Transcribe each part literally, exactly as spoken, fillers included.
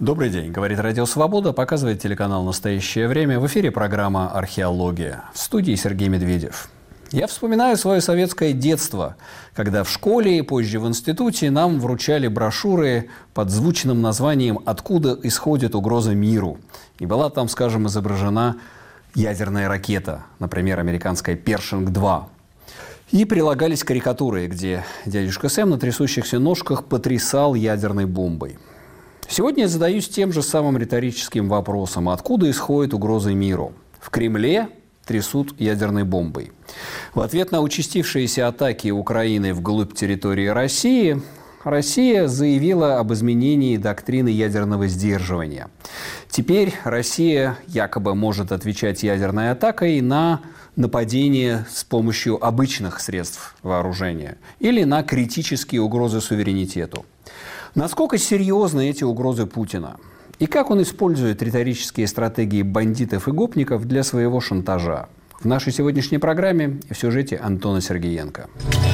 Добрый день. Говорит Радио Свобода, показывает телеканал «Настоящее время». В эфире программа «Археология». В студии Сергей Медведев. Я вспоминаю свое советское детство, когда в школе и позже в институте нам вручали брошюры под звучным названием «Откуда исходит угроза миру». И была там, скажем, изображена ядерная ракета, например, американская «Першинг-два». И прилагались карикатуры, где дядюшка Сэм на трясущихся ножках потрясал ядерной бомбой. Сегодня я задаюсь тем же самым риторическим вопросом. Откуда исходит угроза миру? В Кремле трясут ядерной бомбой. В ответ на участившиеся атаки Украины вглубь территории России, Россия заявила об изменении доктрины ядерного сдерживания. Теперь Россия якобы может отвечать ядерной атакой на нападение с помощью обычных средств вооружения или на критические угрозы суверенитету. Насколько серьезны эти угрозы Путина? И как он использует риторические стратегии бандитов и гопников для своего шантажа? В нашей сегодняшней программе и в сюжете Антона Сергеенко.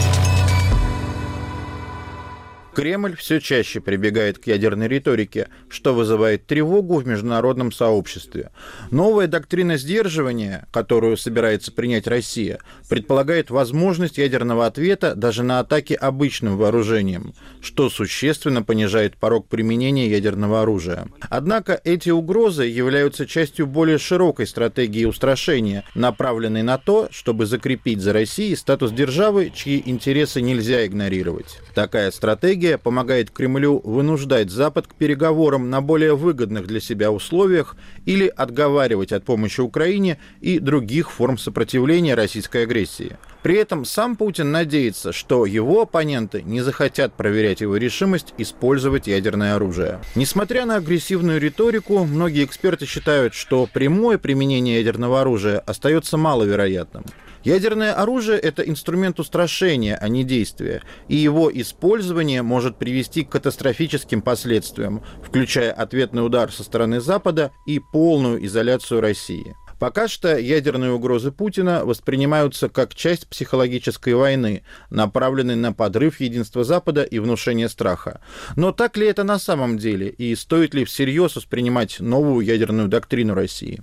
Кремль все чаще прибегает к ядерной риторике, что вызывает тревогу в международном сообществе. Новая доктрина сдерживания, которую собирается принять Россия, предполагает возможность ядерного ответа даже на атаки обычным вооружением, что существенно понижает порог применения ядерного оружия. Однако эти угрозы являются частью более широкой стратегии устрашения, направленной на то, чтобы закрепить за Россией статус державы, чьи интересы нельзя игнорировать. Такая стратегия помогает Кремлю вынуждать Запад к переговорам на более выгодных для себя условиях или отговаривать от помощи Украине и других форм сопротивления российской агрессии. При этом сам Путин надеется, что его оппоненты не захотят проверять его решимость использовать ядерное оружие. Несмотря на агрессивную риторику, многие эксперты считают, что прямое применение ядерного оружия остается маловероятным. Ядерное оружие – это инструмент устрашения, а не действия, и его использование может привести к катастрофическим последствиям, включая ответный удар со стороны Запада и полную изоляцию России. Пока что ядерные угрозы Путина воспринимаются как часть психологической войны, направленной на подрыв единства Запада и внушение страха. Но так ли это на самом деле, и стоит ли всерьез воспринимать новую ядерную доктрину России?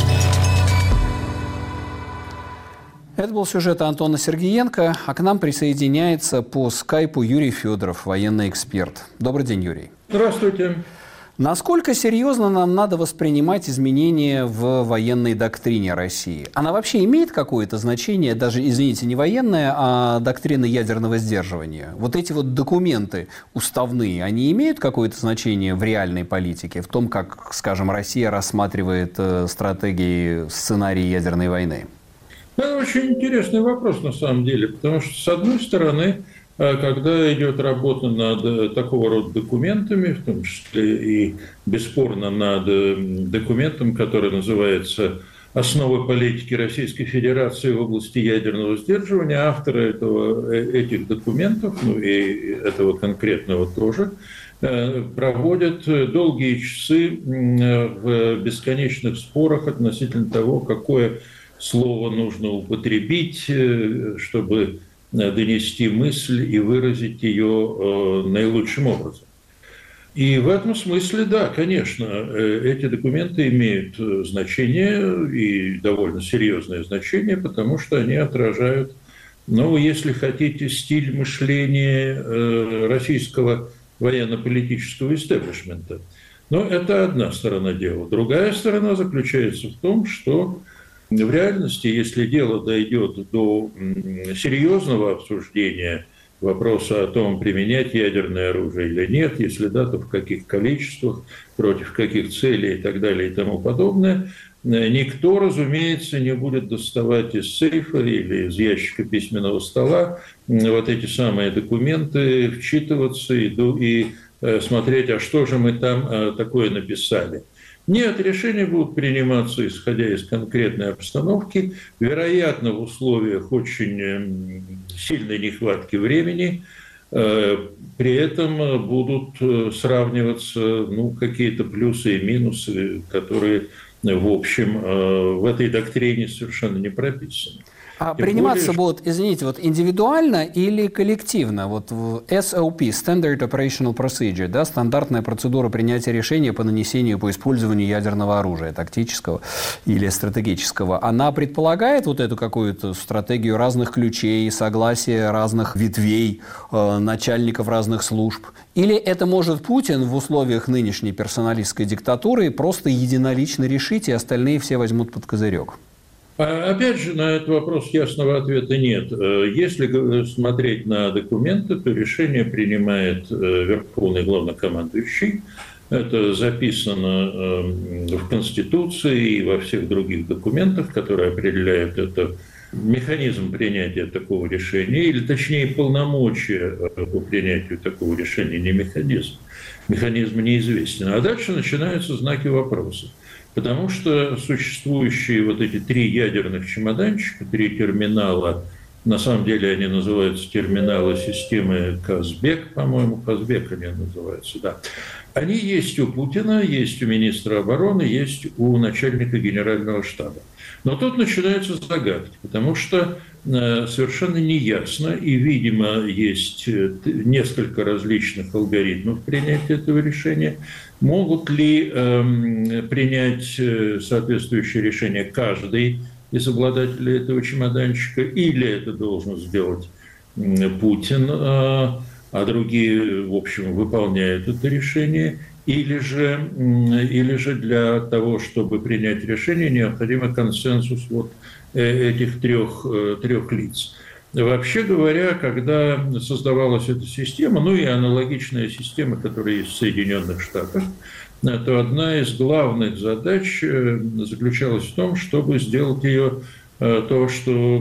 Это был сюжет Антона Сергеенко, а к нам присоединяется по скайпу Юрий Федоров, военный эксперт. Добрый день, Юрий. Здравствуйте. Насколько серьезно нам надо воспринимать изменения в военной доктрине России? Она вообще имеет какое-то значение, даже, извините, не военная, а доктрина ядерного сдерживания? Вот эти вот документы уставные, они имеют какое-то значение в реальной политике, в том, как, скажем, Россия рассматривает стратегии, сценарии ядерной войны? Это очень интересный вопрос на самом деле, потому что, с одной стороны, когда идет работа над такого рода документами, в том числе и бесспорно над документом, который называется «Основы политики Российской Федерации в области ядерного сдерживания», авторы этого, этих документов, ну и этого конкретного тоже, проводят долгие часы в бесконечных спорах относительно того, какое слово нужно употребить, чтобы донести мысль и выразить ее наилучшим образом. И в этом смысле, да, конечно, эти документы имеют значение и довольно серьезное значение, потому что они отражают, ну, если хотите, стиль мышления российского военно-политического истеблишмента. Но это одна сторона дела. Другая сторона заключается в том, что в реальности, если дело дойдет до серьезного обсуждения вопроса о том, применять ядерное оружие или нет, если да, то в каких количествах, против каких целей и так далее и тому подобное, никто, разумеется, не будет доставать из сейфа или из ящика письменного стола вот эти самые документы, вчитываться и, и смотреть, а что же мы там такое написали. Нет, решения будут приниматься, исходя из конкретной обстановки, вероятно, в условиях очень сильной нехватки времени. При этом будут сравниваться, ну, какие-то плюсы и минусы, которые, в общем, в этой доктрине совершенно не прописаны. А Тем приниматься более, будут, извините, вот индивидуально или коллективно? Вот в эс о пи, Standard Operational Procedure, да, стандартная процедура принятия решения по нанесению, по использованию ядерного оружия, тактического или стратегического, она предполагает вот эту какую-то стратегию разных ключей, согласие разных ветвей, э, начальников разных служб? Или это может Путин в условиях нынешней персоналистской диктатуры просто единолично решить, и остальные все возьмут под козырек? Опять же, на этот вопрос ясного ответа нет. Если смотреть на документы, то решение принимает Верховный Главнокомандующий. Это записано в Конституции и во всех других документах, которые определяют это, механизм принятия такого решения, или точнее полномочия по принятию такого решения, не механизм. Механизм неизвестен. А дальше начинаются знаки вопроса. Потому что существующие вот эти три ядерных чемоданчика, три терминала, на самом деле они называются терминалы системы Казбек, по-моему, Казбек они называются, да. Они есть у Путина, есть у министра обороны, есть у начальника генерального штаба. Но тут начинаются загадки, потому что совершенно неясно, и, видимо, есть несколько различных алгоритмов принятия этого решения. Могут ли э, принять соответствующее решение каждый из обладателей этого чемоданчика, или это должен сделать Путин, э, а другие, в общем, выполняют это решение, или же, или же для того, чтобы принять решение, необходим консенсус вот этих трех, трех лиц. Вообще говоря, когда создавалась эта система, ну и аналогичная система, которая есть в Соединенных Штатах, то одна из главных задач заключалась в том, чтобы сделать ее то, что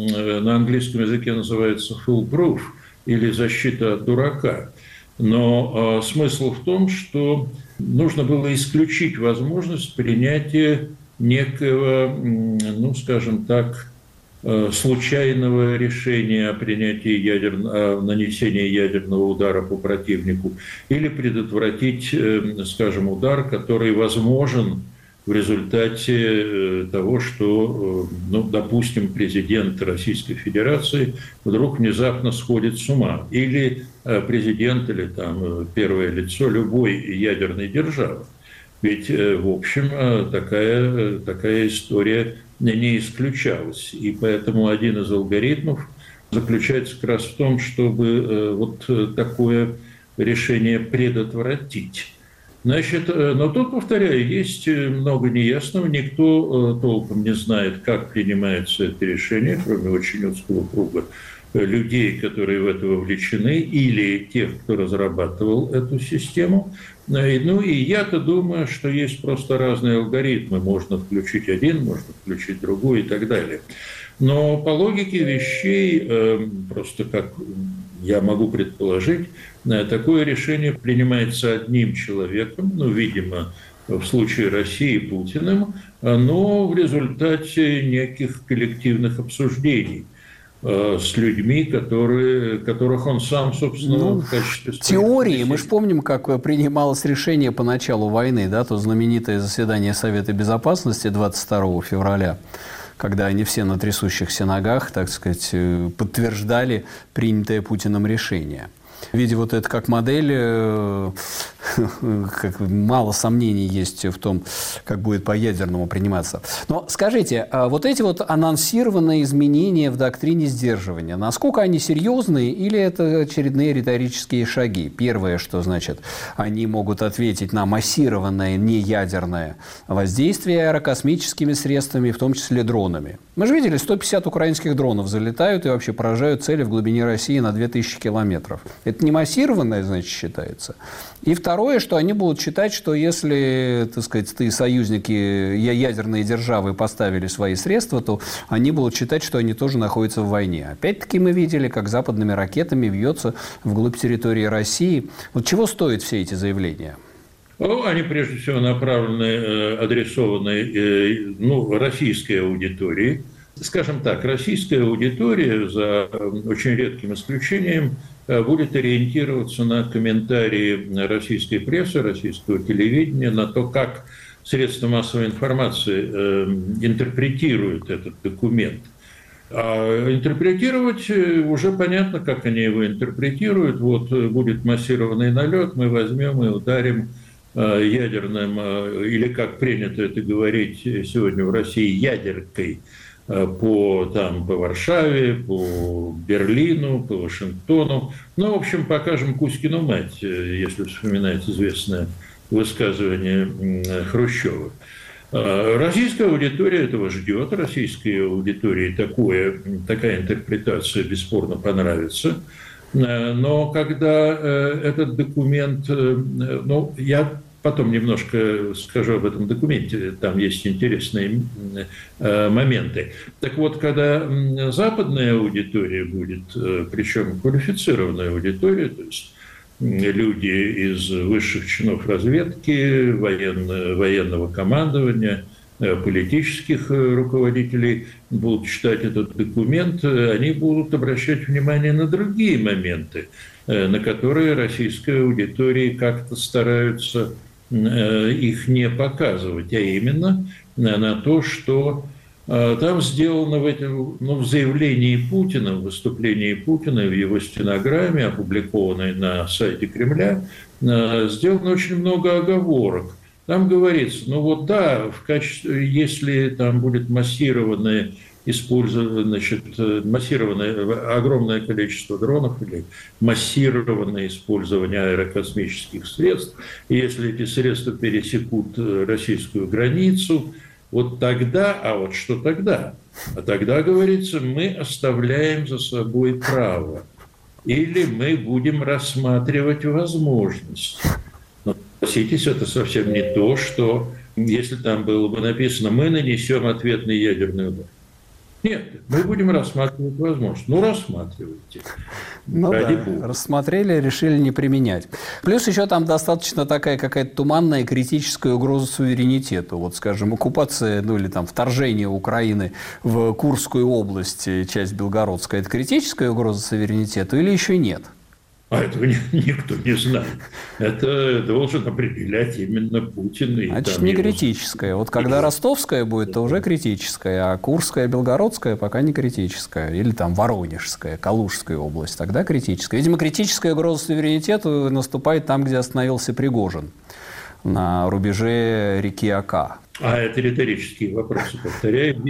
на английском языке называется foolproof, или защита от дурака. Но смысл в том, что нужно было исключить возможность принятия некого, ну, скажем так, случайного решения о принятии ядерного, о нанесении ядерного удара по противнику, или предотвратить, скажем, удар, который возможен в результате того, что, ну, допустим, президент Российской Федерации вдруг внезапно сходит с ума, или президент, или там первое лицо любой ядерной державы. Ведь, в общем, такая, такая история не исключалась. И поэтому один из алгоритмов заключается как раз в том, чтобы вот такое решение предотвратить. Значит, но тут, повторяю, есть много неясного. Никто толком не знает, как принимается это решение, кроме очень узкого круга людей, которые в это вовлечены, или тех, кто разрабатывал эту систему. Ну и я-то думаю, что есть просто разные алгоритмы. Можно включить один, можно включить другой и так далее. Но по логике вещей, просто как я могу предположить, такое решение принимается одним человеком, ну, видимо, в случае России Путиным, но в результате неких коллективных обсуждений с людьми, которые, которых он сам, собственно, ну, в качестве... В теории, мы же помним, как принималось решение по началу войны, да, то знаменитое заседание Совета Безопасности двадцать второго февраля, когда они все на трясущихся ногах, так сказать, подтверждали принятое Путиным решение. Видя вот это как модель, как мало сомнений есть в том, как будет по-ядерному приниматься. Но скажите, вот эти вот анонсированные изменения в доктрине сдерживания, насколько они серьезные или это очередные риторические шаги? Первое, что значит, они могут ответить на массированное неядерное воздействие аэрокосмическими средствами, в том числе дронами. Мы же видели, сто пятьдесят украинских дронов залетают и вообще поражают цели в глубине России на две тысячи километров. Это не массированное, значит, считается. И второе, что они будут считать, что если, так сказать, ты союзники, ядерные державы поставили свои средства, то они будут считать, что они тоже находятся в войне. Опять-таки мы видели, как западными ракетами вьется вглубь территории России. Вот чего стоят все эти заявления? Ну, они прежде всего направлены, адресованы, ну, российской аудитории. Скажем так, российская аудитория, за очень редким исключением, будет ориентироваться на комментарии российской прессы, российского телевидения, на то, как средства массовой информации интерпретируют этот документ. А интерпретировать уже понятно, как они его интерпретируют. Вот будет массированный налет, мы возьмем и ударим ядерным, или как принято это говорить сегодня в России, ядеркой по, там, по Варшаве, по Берлину, по Вашингтону. Ну, в общем, покажем Кузькину мать, если вспоминать известное высказывание Хрущева. Российская аудитория этого ждет, российской аудитории такое, такая интерпретация бесспорно понравится. Но когда этот документ, ну, я потом немножко скажу об этом документе, там есть интересные моменты. Так вот, когда западная аудитория будет, причем квалифицированная аудитория, то есть люди из высших чинов разведки, военно, военного командования, политических руководителей будут читать этот документ, они будут обращать внимание на другие моменты, на которые российская аудитория как-то стараются их не показывать, а именно на то, что там сделано в, этом, ну, в заявлении Путина, в выступлении Путина, в его стенограмме, опубликованной на сайте Кремля, сделано очень много оговорок. Там говорится, ну вот да, в качестве, если там будет массированное использование, значит, массированное огромное количество дронов или массированное использование аэрокосмических средств, и если эти средства пересекут российскую границу, вот тогда, а вот что тогда? А тогда, говорится, мы оставляем за собой право. Или мы будем рассматривать возможность. Но, согласитесь, это совсем не то, что, если там было бы написано, мы нанесем ответный ядерный удар. Нет, мы будем рассматривать возможность. Ну, рассматривайте. Ну да, Бога. Рассмотрели, решили не применять. Плюс еще там достаточно такая какая-то туманная критическая угроза суверенитету. Вот, скажем, оккупация, ну или там вторжение Украины в Курскую область, часть Белгородская, это критическая угроза суверенитету или еще нет? А этого никто не знает. Это должен определять именно Путин. И Значит, не его... критическая. Вот когда ростовская будет, то уже критическая, а Курская, Белгородская пока не критическая. Или там Воронежская, Калужская область, тогда критическая. Видимо, критическая угроза суверенитету наступает там, где остановился Пригожин, на рубеже реки Ока. А это риторические вопросы, повторяю.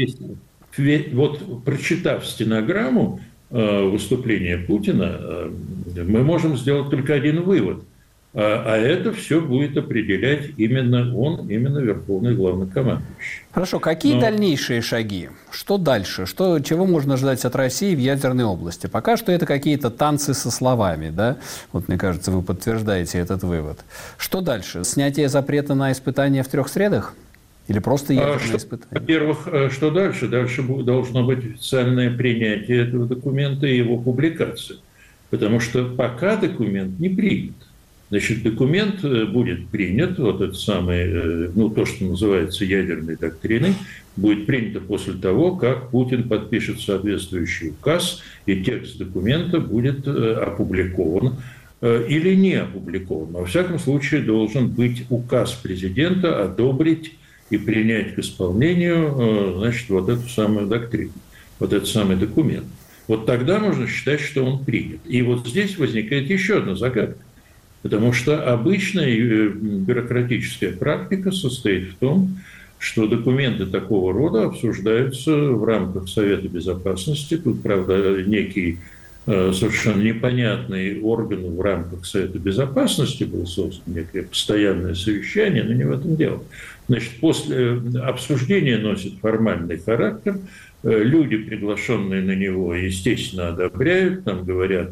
Вот, прочитав стенограмму выступления Путина, мы можем сделать только один вывод. А это все будет определять именно он, именно Верховный Главнокомандующий. Хорошо, какие Но... дальнейшие шаги? Что дальше? Что, чего можно ждать от России в ядерной области? Пока что это какие-то танцы со словами, да? Вот, мне кажется, вы подтверждаете этот вывод. Что дальше? Снятие запрета на испытания в трех средах? Или просто ядерные испытания? Во-первых, что дальше? Дальше должно быть официальное принятие этого документа и его публикация. Потому что пока документ не принят. Значит, документ будет принят, вот это самое, ну, то, что называется ядерной доктриной, будет принято после того, как Путин подпишет соответствующий указ, и текст документа будет опубликован или не опубликован. Во всяком случае, должен быть указ президента одобрить и принять к исполнению, значит, вот эту самую доктрину, вот этот самый документ. Вот тогда можно считать, что он принят. И вот здесь возникает еще одна загадка. Потому что обычная бюрократическая практика состоит в том, что документы такого рода обсуждаются в рамках Совета Безопасности. Тут, правда, некий совершенно непонятный орган в рамках Совета Безопасности был создан, некое постоянное совещание, но не в этом дело. Значит, после обсуждения носит формальный характер, люди, приглашенные на него, естественно, одобряют, там говорят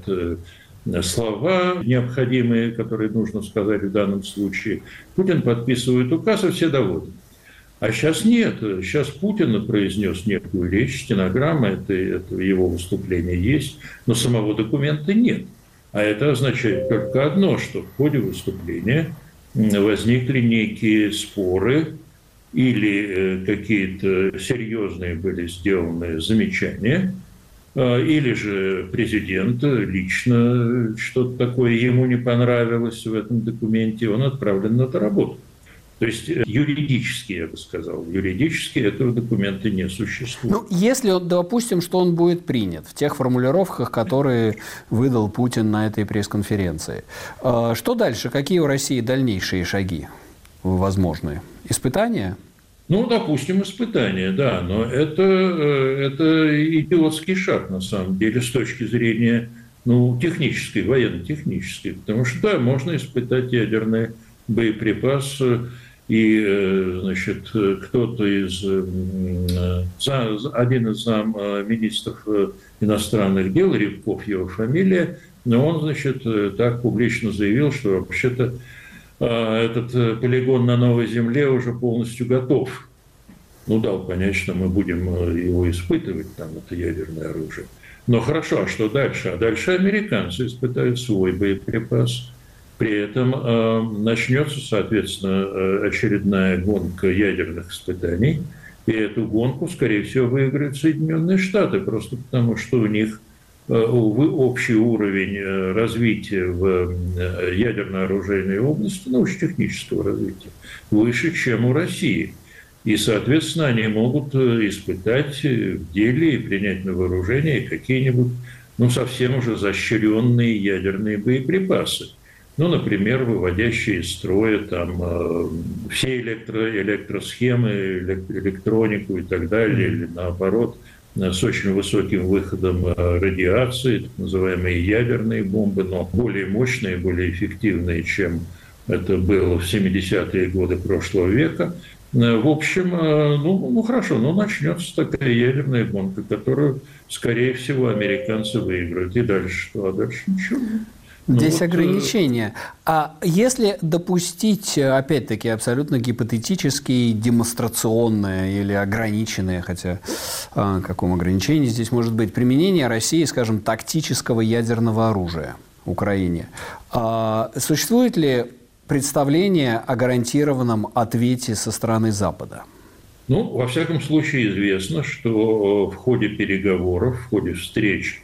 слова необходимые, которые нужно сказать в данном случае. Путин подписывает указ, и все доводят. А сейчас нет. Сейчас Путин произнес некую речь, стенограмма, это, это его выступление есть, но самого документа нет. А это означает только одно, что в ходе выступления возникли некие споры или какие-то серьезные были сделаны замечания, или же президент лично что-то такое ему не понравилось в этом документе, он отправлен на доработку. То есть юридически, я бы сказал, юридически этого документа не существует. Ну, если, допустим, что он будет принят в тех формулировках, которые выдал Путин на этой пресс-конференции, что дальше? Какие у России дальнейшие шаги возможны? Испытания? Ну, допустим, испытания, да, но это, это идиотский шаг, на самом деле, с точки зрения ну, технической, военно-технической, потому что, да, можно испытать ядерные боеприпасы, и, значит, кто-то из, один из замминистров иностранных дел, Рябков его фамилия, но он, значит, так публично заявил, что вообще-то этот полигон на Новой Земле уже полностью готов. Ну, дал понять, что мы будем его испытывать, там, это ядерное оружие. Но хорошо, а что дальше? А дальше американцы испытают свой боеприпас. При этом э, начнется, соответственно, очередная гонка ядерных испытаний. И эту гонку, скорее всего, выиграют Соединенные Штаты, просто потому что у них э, общий уровень развития в ядерно-оружейной области, научно-технического развития, выше, чем у России. И, соответственно, они могут испытать в деле и принять на вооружение какие-нибудь, ну, совсем уже изощренные ядерные боеприпасы. Ну, например, выводящие из строя там все электро, электросхемы, электронику и так далее, или наоборот, с очень высоким выходом радиации, так называемые ядерные бомбы, но более мощные, более эффективные, чем это было в семидесятые годы прошлого века. В общем, ну, ну хорошо, ну начнется такая ядерная гонка, которую, скорее всего, американцы выиграют. И дальше что? А дальше ничего. Здесь ну, вот, ограничения. А если допустить, опять-таки, абсолютно гипотетические, демонстрационные или ограниченные, хотя о каком ограничении здесь может быть, применение России, скажем, тактического ядерного оружия в Украине, а существует ли представление о гарантированном ответе со стороны Запада? Ну, во всяком случае, известно, что в ходе переговоров, в ходе встреч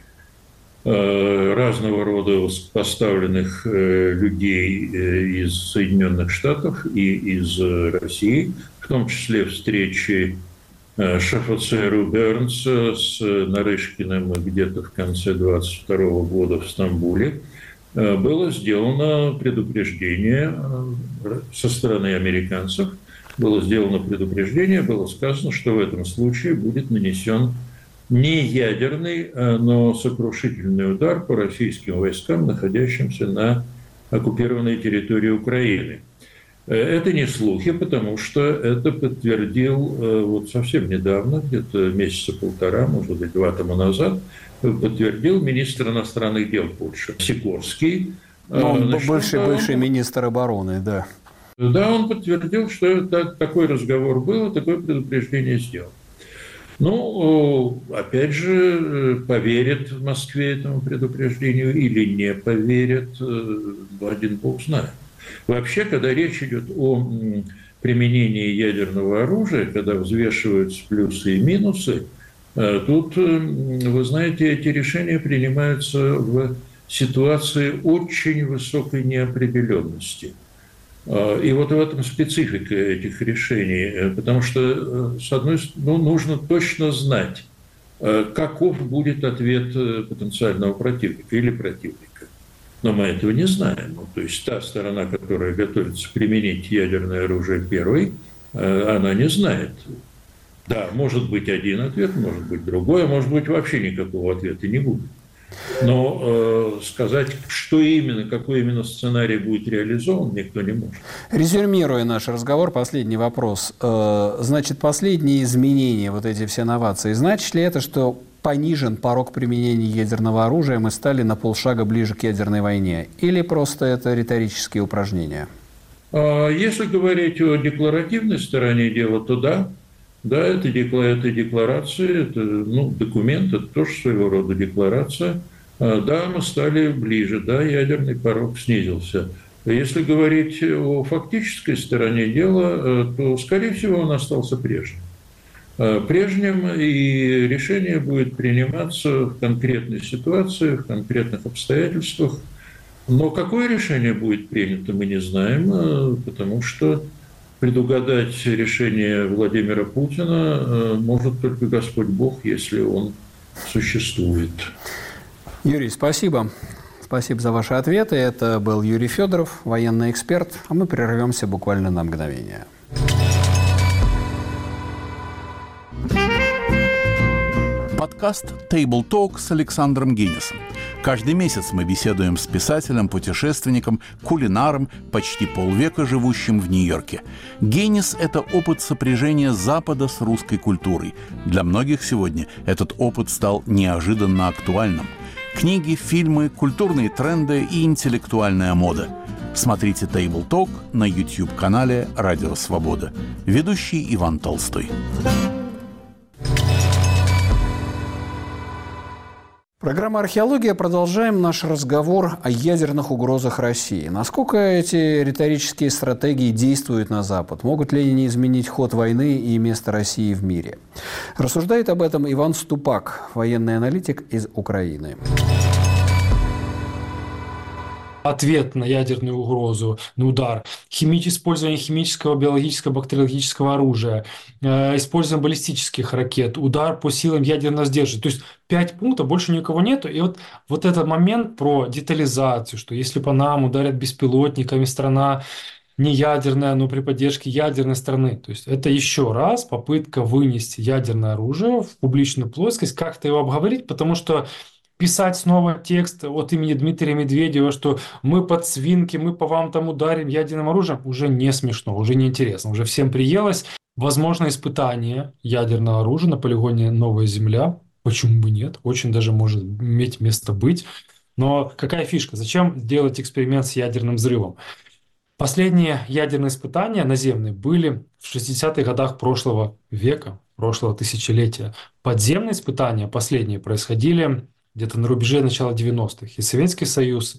разного рода поставленных людей из Соединенных Штатов и из России, в том числе встречи шефа ЦРУ Бернса с Нарышкиным где-то в конце двадцать второго года в Стамбуле, было сделано предупреждение со стороны американцев, было сделано предупреждение, было сказано, что в этом случае будет нанесен не ядерный, но сокрушительный удар по российским войскам, находящимся на оккупированной территории Украины. Это не слухи, потому что это подтвердил вот совсем недавно, где-то месяца полтора, может быть, два тому назад, подтвердил министр иностранных дел Польши Сикорский. Ну, он Значит, бывший, он, бывший министр обороны, да. Да, он подтвердил, что это, такой разговор был, такое предупреждение сделал. Ну, опять же, поверят в Москве этому предупреждению или не поверят, один бог знает. Вообще, когда речь идет о применении ядерного оружия, когда взвешиваются плюсы и минусы, тут, вы знаете, эти решения принимаются в ситуации очень высокой неопределенности. И вот в этом специфика этих решений, потому что, с одной стороны, ну, нужно точно знать, каков будет ответ потенциального противника или противника. Но мы этого не знаем. Ну, то есть та сторона, которая готовится применить ядерное оружие первой, она не знает. Да, может быть один ответ, может быть другой, а может быть вообще никакого ответа не будет. Но э, сказать, что именно, какой именно сценарий будет реализован, никто не может. Резюмируя наш разговор, последний вопрос. Э, значит, последние изменения, вот эти все новации, значит ли это, что понижен порог применения ядерного оружия, мы стали на полшага ближе к ядерной войне? Или просто это риторические упражнения? Если говорить о декларативной стороне дела, то да. Да, это, это декларация, это ну, документ, это тоже своего рода декларация. Да, мы стали ближе, да, ядерный порог снизился. Если говорить о фактической стороне дела, то, скорее всего, он остался прежним. Прежним, и решение будет приниматься в конкретной ситуации, в конкретных обстоятельствах. Но какое решение будет принято, мы не знаем, потому что предугадать решение Владимира Путина может только Господь Бог, если он существует. Юрий, спасибо. Спасибо за ваши ответы. Это был Юрий Федоров, военный эксперт. А мы прервемся буквально на мгновение. Подкаст Table Talk с Александром Гиннисом. Каждый месяц мы беседуем с писателем, путешественником, кулинаром, почти полвека живущим в Нью-Йорке. Гиннис – это опыт сопряжения Запада с русской культурой. Для многих сегодня этот опыт стал неожиданно актуальным. Книги, фильмы, культурные тренды и интеллектуальная мода. Смотрите Table Talk на YouTube-канале «Радио Свобода». Ведущий Иван Толстой. Программа «Археология». Продолжаем наш разговор о ядерных угрозах России. Насколько эти риторические стратегии действуют на Запад? Могут ли они изменить ход войны и место России в мире? Рассуждает об этом Иван Ступак, военный аналитик из Украины. Ответ на ядерную угрозу, на удар, хими- использование химического, биологического, бактериологического оружия, э, использование баллистических ракет, удар по силам ядерного сдерживания. То есть пять пунктов, больше никого нету. И вот, вот этот момент про детализацию, что если по нам ударят беспилотниками, страна не ядерная, но при поддержке ядерной страны. То есть это еще раз попытка вынести ядерное оружие в публичную плоскость, как-то его обговорить, потому что писать снова текст от имени Дмитрия Медведева, что мы под свинки, мы по вам там ударим ядерным оружием, уже не смешно, уже не интересно, уже всем приелось. Возможно, испытание ядерного оружия на полигоне «Новая Земля». Почему бы нет? Очень даже может иметь место быть. Но какая фишка? Зачем делать эксперимент с ядерным взрывом? Последние ядерные испытания наземные были в шестидесятых годах прошлого века, прошлого тысячелетия. Подземные испытания, последние, происходили где-то на рубеже начала девяностых. И Советский Союз,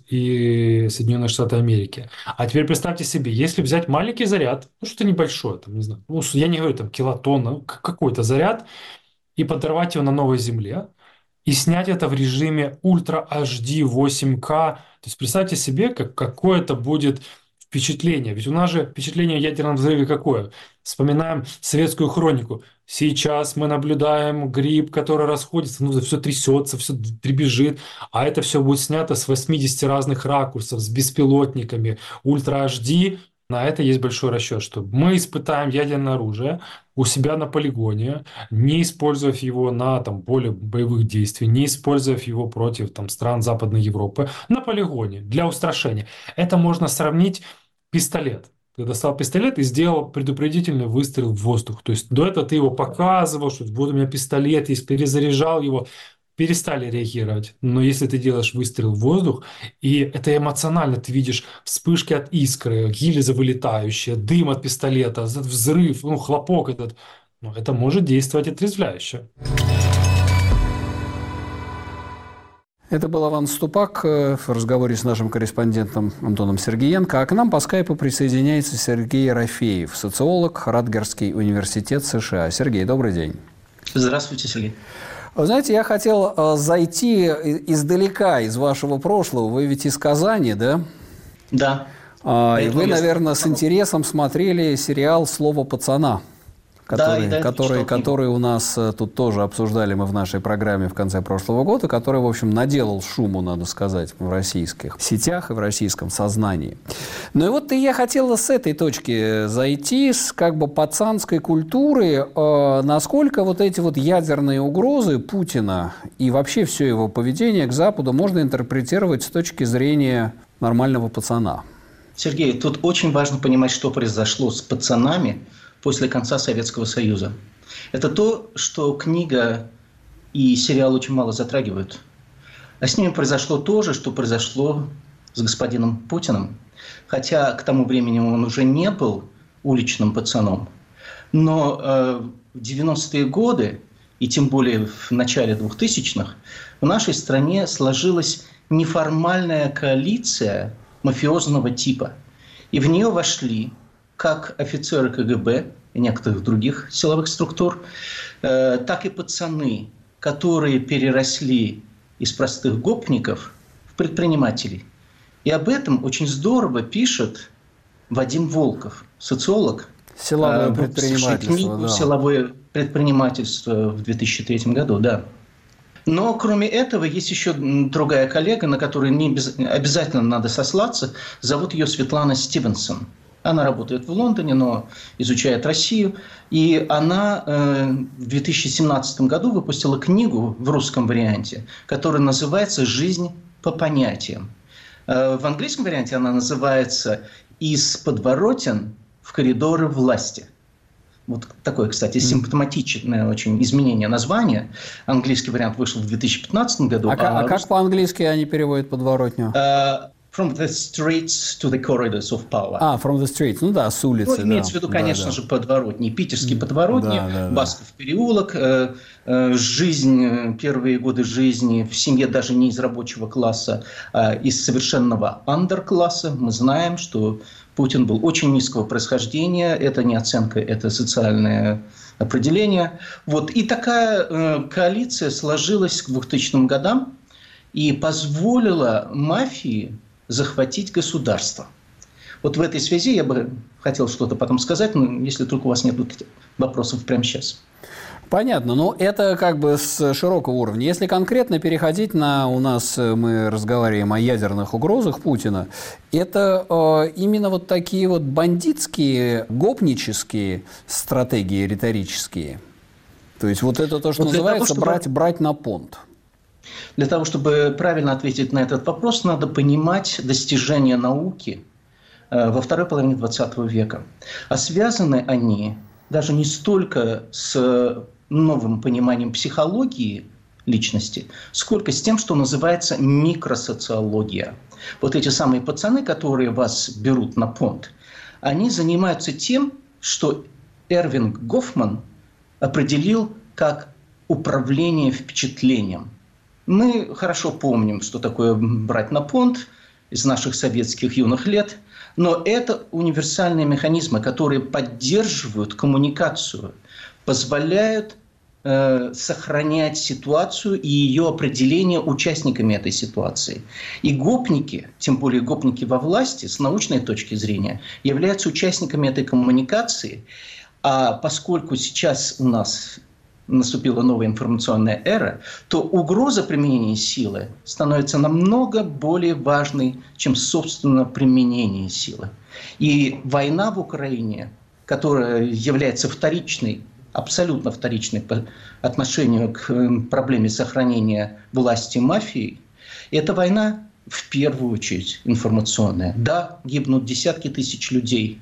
и Соединенные Штаты Америки. А теперь представьте себе, если взять маленький заряд, ну что-то небольшое, там, не знаю, ну, я не говорю там килотонна, какой-то заряд, и подорвать его на новой Земле, и снять это в режиме Ультра эйч ди восемь ка. То есть представьте себе, как, какое это будет впечатление. Ведь у нас же впечатление о ядерном взрыве какое? Вспоминаем советскую хронику. Сейчас мы наблюдаем гриб, который расходится, ну, все трясется, все дребезжит, а это все будет снято с восьмидесяти разных ракурсов, с беспилотниками, Ультра эйч ди. На это есть большой расчет, что мы испытаем ядерное оружие у себя на полигоне, не использовав его на там, поле боевых действий, не использовав его против там, стран Западной Европы, на полигоне для устрашения. Это можно сравнить пистолет. Ты достал пистолет и сделал предупредительный выстрел в воздух. То есть до этого ты его показывал, что вот у меня пистолет есть, перезаряжал его, перестали реагировать. Но если ты делаешь выстрел в воздух, и это эмоционально, ты видишь вспышки от искры, гильза вылетающая, дым от пистолета, взрыв, ну, хлопок этот, ну, это может действовать отрезвляюще. Это был Иван Ступак в разговоре с нашим корреспондентом Антоном Сергеенко. А к нам по скайпу присоединяется Сергей Рафеев, социолог, Радгерский университет США. Сергей, добрый день. Здравствуйте, Сергей. Вы знаете, я хотел зайти издалека, из вашего прошлого. Вы ведь из Казани, да? Да. А, и вы, наверное, с интересом смотрели сериал «Слово пацана». Который, да, который, который у нас тут тоже обсуждали мы в нашей программе в конце прошлого года, который, в общем, наделал шуму, надо сказать, в российских сетях и в российском сознании. Ну и вот и я хотела с этой точки зайти, с как бы пацанской культуры, э, насколько вот эти вот ядерные угрозы Путина и вообще все его поведение к Западу можно интерпретировать с точки зрения нормального пацана. Сергей, тут очень важно понимать, что произошло с пацанами после конца Советского Союза. Это то, что книга и сериал очень мало затрагивают. А с ними произошло то же, что произошло с господином Путиным. Хотя к тому времени он уже не был уличным пацаном. Но э, в девяностые годы, и тем более в начале двухтысячных, в нашей стране сложилась неформальная коалиция мафиозного типа. И в нее вошли как офицеры ка гэ бэ и некоторых других силовых структур, э, так и пацаны, которые переросли из простых гопников в предпринимателей. И об этом очень здорово пишет Вадим Волков, социолог, Силовое предпринимательство, книгу да. «Силовое предпринимательство» в две тысячи третьем году, да. Но кроме этого есть еще другая коллега, на которую не без... обязательно надо сослаться. Зовут ее Светлана Стивенсон. Она работает в Лондоне, но изучает Россию. И она э, в две тысячи семнадцатом году выпустила книгу в русском варианте, которая называется «Жизнь по понятиям». Э, в английском варианте она называется «Из подворотен в коридоры власти». Вот такое, кстати, симптоматичное очень изменение названия. Английский вариант вышел в две тысячи пятнадцатом году. А, а а как по-английски они переводят подворотню? Uh, from the streets to the corridors of power. А, from the streets. Ну да, с улицы. Ну, имеется да. в виду, конечно да, же, да. подворотни. Питерские подворотни, да, да, Басков переулок, э, э, жизнь, первые годы жизни в семье даже не из рабочего класса, а из совершенного андер-класса. Мы знаем, что Путин был очень низкого происхождения. Это не оценка, это социальное определение. Вот. И такая э, коалиция сложилась к двухтысячным годам и позволила мафии захватить государство. Вот в этой связи я бы хотел что-то потом сказать, но если только у вас нет вопросов прямо сейчас. Понятно, но это как бы с широкого уровня. Если конкретно переходить на, у нас мы разговариваем о ядерных угрозах Путина, это э, именно вот такие вот бандитские, гопнические стратегии риторические. То есть вот это то, что вот называется того, чтобы... брать, брать на понт. Для того, чтобы правильно ответить на этот вопрос, надо понимать достижения науки э, во второй половине двадцатого века. А связаны они даже не столько с новым пониманием психологии личности, сколько с тем, что называется микросоциология. Вот эти самые пацаны, которые вас берут на понт, они занимаются тем, что Эрвин Гофман определил как управление впечатлением. Мы хорошо помним, что такое брать на понт из наших советских юных лет, но это универсальные механизмы, которые поддерживают коммуникацию, позволяют э, сохранять ситуацию и ее определение участниками этой ситуации. И гопники, тем более гопники во власти, с научной точки зрения, являются участниками этой коммуникации. А поскольку сейчас у нас наступила новая информационная эра, то угроза применения силы становится намного более важной, чем, собственно, применение силы. И война в Украине, которая является вторичной, абсолютно вторичной по отношению к проблеме сохранения власти мафии, это война в первую очередь информационная. Да, гибнут десятки тысяч людей,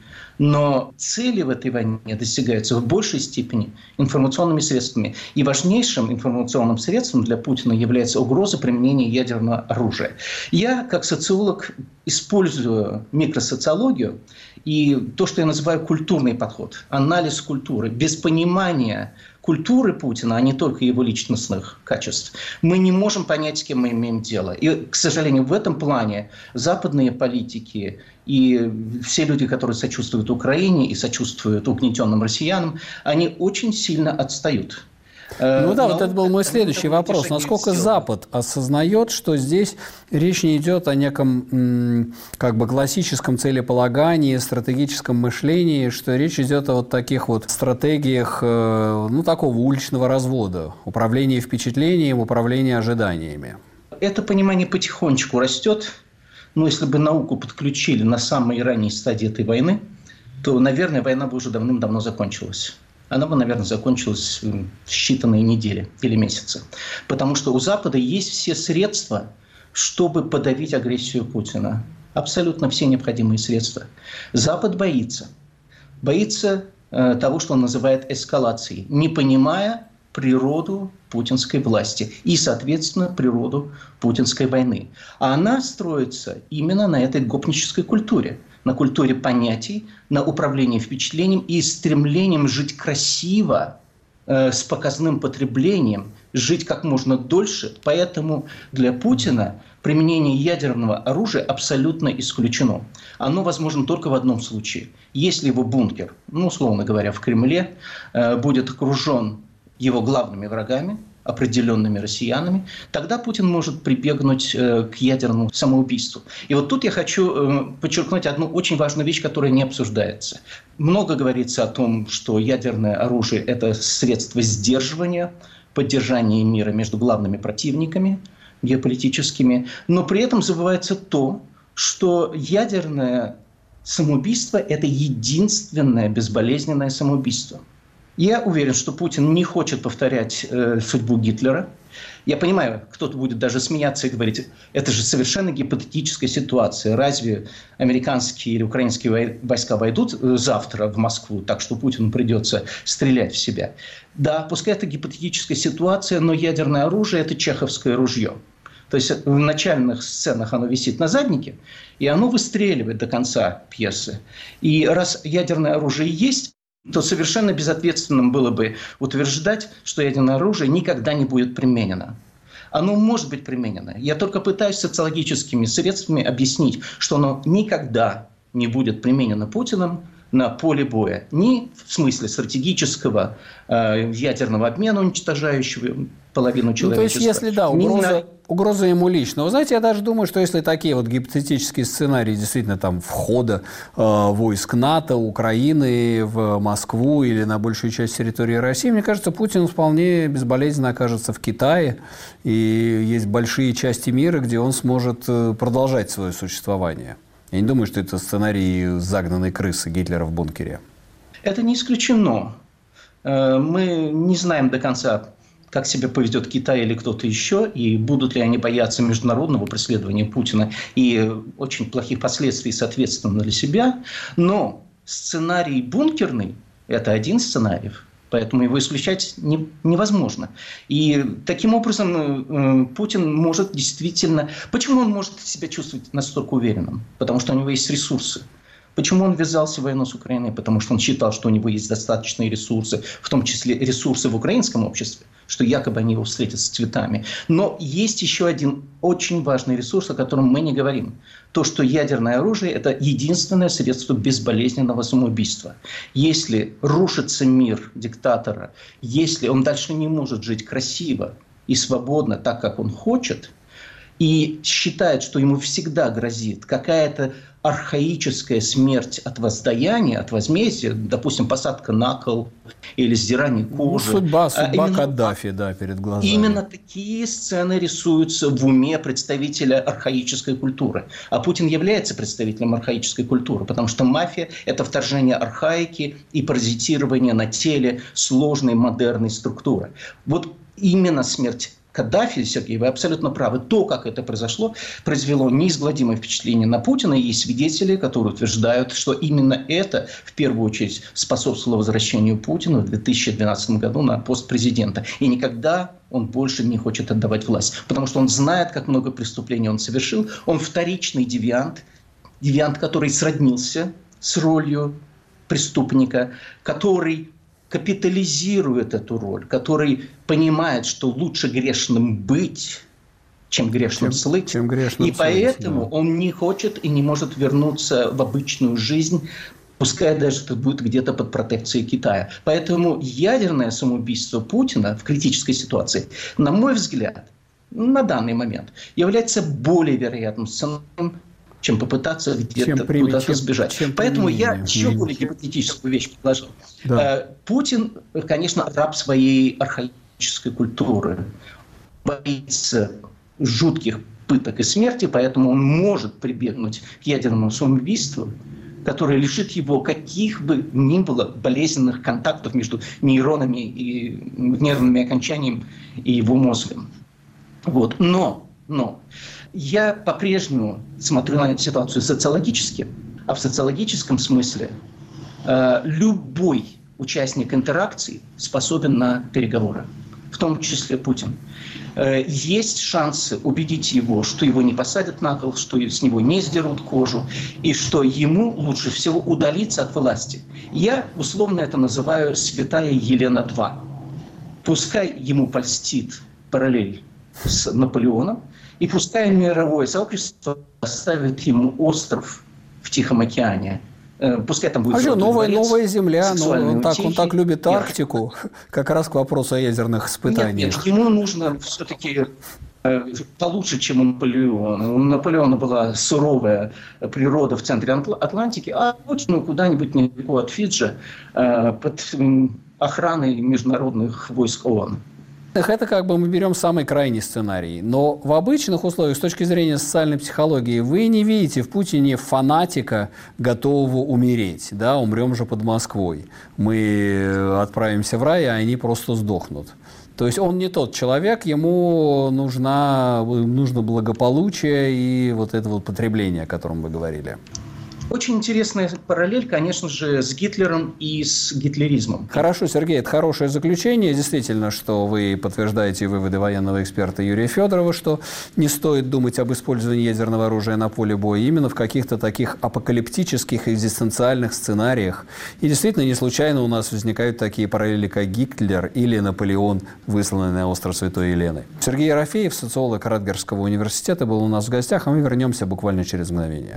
но цели в этой войне достигаются в большей степени информационными средствами. И важнейшим информационным средством для Путина является угроза применения ядерного оружия. Я, как социолог, использую микросоциологию и то, что я называю культурный подход, анализ культуры. Без понимания культуры Путина, а не только его личностных качеств, мы не можем понять, с кем мы имеем дело. И, к сожалению, в этом плане западные политики и все люди, которые сочувствуют Украине и сочувствуют угнетенным россиянам, они очень сильно отстают. Ну да, Но вот это был мой следующий вопрос. Насколько сил. Запад осознает, что здесь речь не идет о неком как бы классическом целеполагании, стратегическом мышлении, что речь идет о вот таких вот стратегиях, ну, такого уличного развода, управления впечатлением, управления ожиданиями? Это понимание потихонечку растет. Но если бы науку подключили на самой ранней стадии этой войны, то, наверное, война бы уже давным-давно закончилась. Она бы, наверное, закончилась в считанные недели или месяцы. Потому что у Запада есть все средства, чтобы подавить агрессию Путина. Абсолютно все необходимые средства. Запад боится. Боится э, того, что он называет эскалацией, не понимая природу путинской власти и, соответственно, природу путинской войны. А она строится именно на этой гопнической культуре, на культуре понятий, на управлении впечатлением и стремлением жить красиво, э, с показным потреблением, жить как можно дольше. Поэтому для Путина применение ядерного оружия абсолютно исключено. Оно возможно только в одном случае. Если его бункер, ну, условно говоря, в Кремле, э, будет окружен его главными врагами, определенными россиянами, тогда Путин может прибегнуть э, к ядерному самоубийству. И вот тут я хочу э, подчеркнуть одну очень важную вещь, которая не обсуждается. Много говорится о том, что ядерное оружие – это средство сдерживания, поддержания мира между главными противниками геополитическими, но при этом забывается то, что ядерное самоубийство – это единственное безболезненное самоубийство. Я уверен, что Путин не хочет повторять э, судьбу Гитлера. Я понимаю, кто-то будет даже смеяться и говорить, это же совершенно гипотетическая ситуация. Разве американские или украинские войска войдут завтра в Москву, так что Путину придется стрелять в себя? Да, пускай это гипотетическая ситуация, но ядерное оружие – это чеховское ружье. То есть в начальных сценах оно висит на заднике, и оно выстреливает до конца пьесы. И раз ядерное оружие есть, то совершенно безответственным было бы утверждать, что ядерное оружие никогда не будет применено. Оно может быть применено. Я только пытаюсь социологическими средствами объяснить, что оно никогда не будет применено Путиным на поле боя. Ни в смысле стратегического э, ядерного обмена, уничтожающего половину человечества. Ну, то есть, если, да, угроза, на... угроза ему лично. Вы знаете, я даже думаю, что если такие вот гипотетические сценарии действительно там входа э, войск НАТО, Украины в Москву или на большую часть территории России, мне кажется, Путин вполне безболезненно окажется в Китае. И есть большие части мира, где он сможет продолжать свое существование. Я не думаю, что это сценарий загнанной крысы Гитлера в бункере. Это не исключено. Мы не знаем до конца, как себя поведет Китай или кто-то еще, и будут ли они бояться международного преследования Путина и очень плохих последствий, соответственно, для себя. Но сценарий бункерный – это один сценарий. Поэтому его исключать не, невозможно. И таким образом э, Путин может действительно... Почему он может себя чувствовать настолько уверенным? Потому что у него есть ресурсы. Почему он ввязался в войну с Украиной? Потому что он считал, что у него есть достаточные ресурсы, в том числе ресурсы в украинском обществе, что якобы они его встретят с цветами. Но есть еще один очень важный ресурс, о котором мы не говорим. То, что ядерное оружие – это единственное средство безболезненного самоубийства. Если рушится мир диктатора, если он дальше не может жить красиво и свободно, так, как он хочет, и считает, что ему всегда грозит какая-то архаическая смерть от воздаяния, от возмездия, допустим, посадка на кол или сдирание кожи. Ну, судьба, судьба а именно, Каддафи, да, перед глазами. Именно такие сцены рисуются в уме представителя архаической культуры. А Путин является представителем архаической культуры, потому что мафия – это вторжение архаики и паразитирование на теле сложной модерной структуры. Вот именно смерть Каддафи, Сергей, вы абсолютно правы. То, как это произошло, произвело неизгладимое впечатление на Путина. И есть свидетели, которые утверждают, что именно это в первую очередь способствовало возвращению Путина в две тысячи двенадцатом году на пост президента. И никогда он больше не хочет отдавать власть. Потому что он знает, как много преступлений он совершил. Он вторичный девиант, девиант, который сроднился с ролью преступника, который капитализирует эту роль, который понимает, что лучше грешным быть, чем грешным чем, слыть. Чем грешным и слыть, поэтому да. он не хочет и не может вернуться в обычную жизнь, пускай даже это будет где-то под протекцией Китая. Поэтому ядерное самоубийство Путина в критической ситуации, на мой взгляд, на данный момент, является более вероятным сценарием, чем попытаться где-то куда-то сбежать. Чем Поэтому я еще более гипотетическую вещь предложил. Да. Путин, конечно, раб своей архаической культуры, боится жутких пыток и смерти, поэтому он может прибегнуть к ядерному самоубийству, которое лишит его каких бы ни было болезненных контактов между нейронами и нервными окончаниями и его мозгом. Вот. Но, но я по-прежнему смотрю на эту ситуацию социологически, а в социологическом смысле э, любой участник интеракции способен на переговоры, в том числе Путин. Э, есть шансы убедить его, что его не посадят на кол, что с него не сдерут кожу, и что ему лучше всего удалиться от власти. Я условно это называю «Святая Елена-два». Пускай ему польстит параллель с Наполеоном, и пускай мировое сообщество поставит ему остров в Тихом океане, Пускай там будет... А что, новая, дворец, новая земля, но он, так, он так любит нет. Арктику, как раз к вопросу о ядерных испытаниях. Нет, нет, ему нужно все-таки получше, чем у Наполеона. У Наполеона была суровая природа в центре Атлантики, а точно куда-нибудь недалеко от Фиджи под охраной международных войск ООН. Это как бы мы берем самый крайний сценарий. Но в обычных условиях, с точки зрения социальной психологии, вы не видите в Путине фанатика, готового умереть. Да, умрем же под Москвой. Мы отправимся в рай, а они просто сдохнут. То есть он не тот человек, ему нужна, нужно благополучие и вот это вот потребление, о котором вы говорили. Очень интересная параллель, конечно же, с Гитлером и с гитлеризмом. Хорошо, Сергей, это хорошее заключение. Действительно, что вы подтверждаете выводы военного эксперта Юрия Федорова, что не стоит думать об использовании ядерного оружия на поле боя именно в каких-то таких апокалиптических экзистенциальных сценариях. И действительно, не случайно у нас возникают такие параллели, как Гитлер или Наполеон, высланный на остров Святой Елены. Сергей Ерофеев, социолог Ратгерского университета, был у нас в гостях, а мы вернемся буквально через мгновение.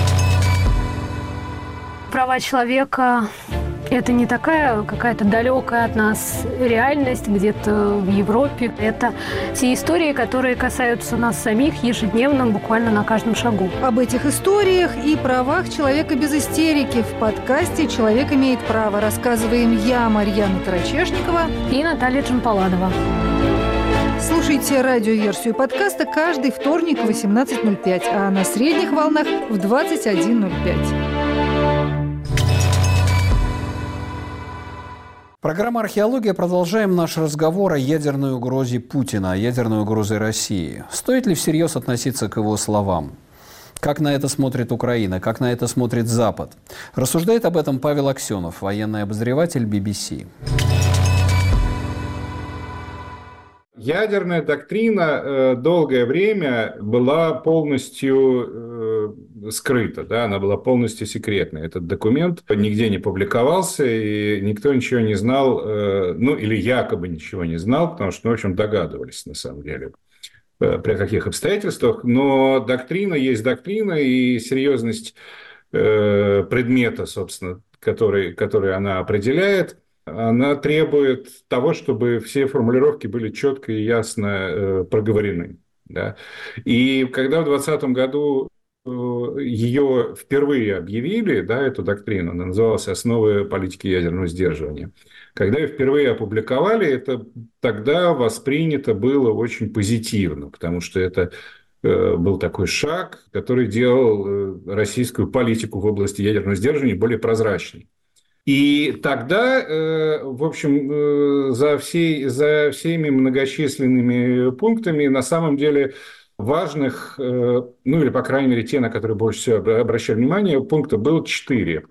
Права человека – это не такая какая-то далекая от нас реальность где-то в Европе. Это те истории, которые касаются нас самих ежедневно, буквально на каждом шагу. Об этих историях и правах человека без истерики в подкасте «Человек имеет право» рассказываем я, Марьяна Тарачешникова и Наталья Джампаладова. Слушайте радиоверсию подкаста каждый вторник в восемнадцать ноль пять, а на средних волнах в двадцать один ноль пять. Программа «Археология». Продолжаем наш разговор о ядерной угрозе Путина, о ядерной угрозе России. Стоит ли всерьез относиться к его словам? Как на это смотрит Украина? Как на это смотрит Запад? Рассуждает об этом Павел Аксенов, военный обозреватель би би си. Ядерная доктрина э, долгое время была полностью э, скрыта, да, она была полностью секретной. Этот документ нигде не публиковался, и никто ничего не знал, э, ну или якобы ничего не знал, потому что, ну, в общем, догадывались на самом деле, э, при каких обстоятельствах. Но доктрина есть доктрина, и серьезность э, предмета, собственно, который, который она определяет, она требует того, чтобы все формулировки были четко и ясно э, проговорены. Да? И когда в двадцатом году э, ее впервые объявили, да, эту доктрину, она называлась «Основы политики ядерного сдерживания», когда ее впервые опубликовали, это тогда воспринято было очень позитивно, потому что это э, был такой шаг, который делал э, российскую политику в области ядерного сдерживания более прозрачной. И тогда, в общем, за, всей, за всеми многочисленными пунктами, на самом деле, важных, ну или, по крайней мере, те, на которые больше всего обращали внимание, пунктов было четыре.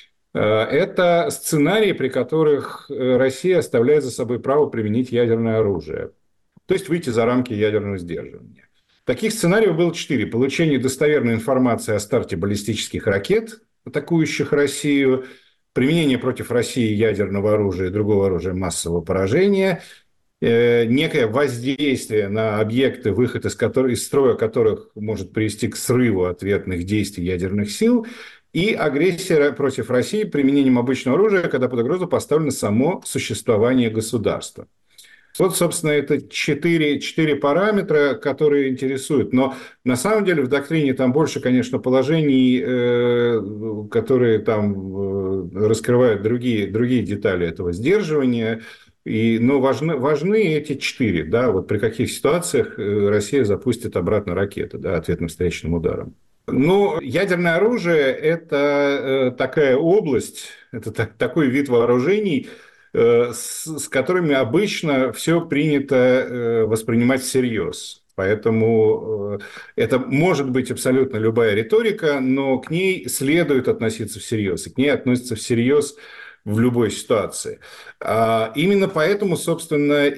Это сценарии, при которых Россия оставляет за собой право применить ядерное оружие, то есть выйти за рамки ядерного сдерживания. Таких сценариев было четыре. Получение достоверной информации о старте баллистических ракет, атакующих Россию, применение против России ядерного оружия и другого оружия массового поражения, э, некое воздействие на объекты, выход из, которых, из строя которых может привести к срыву ответных действий ядерных сил, и агрессия против России применением обычного оружия, когда под угрозу поставлено само существование государства. Вот, собственно, это четыре, четыре параметра, которые интересуют. Но на самом деле в доктрине там больше, конечно, положений, э, которые там э, раскрывают другие, другие детали этого сдерживания. И, но важны, важны эти четыре. Да, вот при каких ситуациях Россия запустит обратно ракеты, да, ответным встречным ударом. Ну, ядерное оружие – это э, такая область, это так, такой вид вооружений, С, с которыми обычно все принято воспринимать всерьез. Поэтому это может быть абсолютно любая риторика, но к ней следует относиться всерьез, и к ней относятся всерьез в любой ситуации. А именно поэтому, собственно,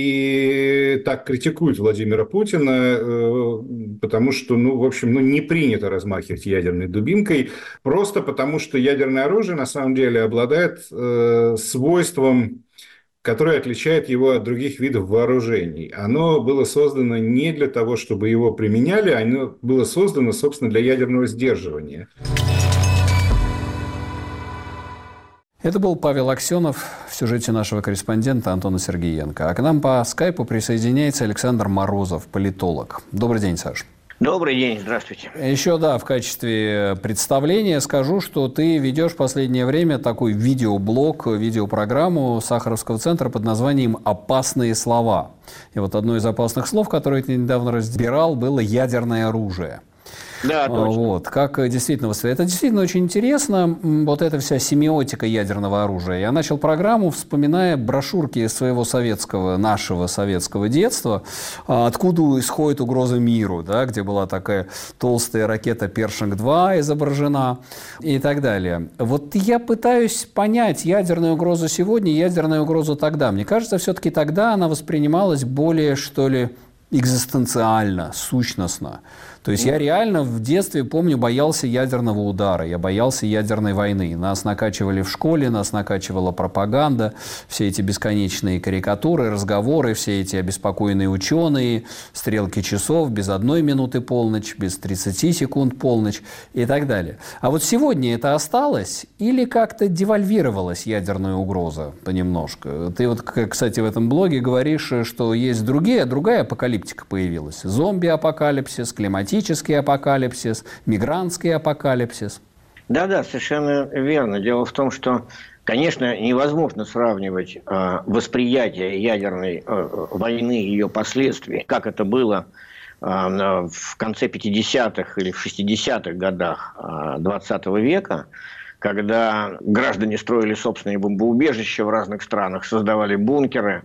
и так критикуют Владимира Путина, потому что, ну, в общем, ну, не принято размахивать ядерной дубинкой, просто потому что ядерное оружие, на самом деле, обладает э, свойством, которое отличает его от других видов вооружений. Оно было создано не для того, чтобы его применяли, оно было создано, собственно, для ядерного сдерживания. Это был Павел Аксенов в сюжете нашего корреспондента Антона Сергеенко. А к нам по скайпу присоединяется Александр Морозов, политолог. Добрый день, Саш. Добрый день, здравствуйте. Еще, да, в качестве представления скажу, что ты ведешь в последнее время такой видеоблог, видеопрограмму Сахаровского центра под названием «Опасные слова». И вот одно из опасных слов, которое ты недавно разбирал, было «ядерное оружие». Да, точно. Вот, как действительно воспринимать. Это действительно очень интересно, вот эта вся семиотика ядерного оружия. Я начал программу, вспоминая брошюрки из своего советского, нашего советского детства, откуда исходит угроза миру, да, где была такая толстая ракета Першинг два изображена и так далее. Вот я пытаюсь понять ядерную угрозу сегодня, ядерную угрозу тогда. Мне кажется, все-таки тогда она воспринималась более, что ли, экзистенциально, сущностно. То есть я реально в детстве, помню, боялся ядерного удара, я боялся ядерной войны. Нас накачивали в школе, нас накачивала пропаганда, все эти бесконечные карикатуры, разговоры, все эти обеспокоенные ученые, стрелки часов, без одной минуты полночь, без тридцати секунд полночь и так далее. А вот сегодня это осталось или как-то девальвировалась ядерная угроза понемножку? Ты вот, кстати, в этом блоге говоришь, что есть другие, другая апокалиптика появилась. Зомби-апокалипсис, климатический апокалипсис, мигрантский апокалипсис. Да-да, совершенно верно. Дело в том, что, конечно, невозможно сравнивать э, восприятие ядерной э, войны и ее последствий, как это было э, в конце пятидесятых или в шестидесятых годах двадцатого века, когда граждане строили собственные бомбоубежища в разных странах, создавали бункеры,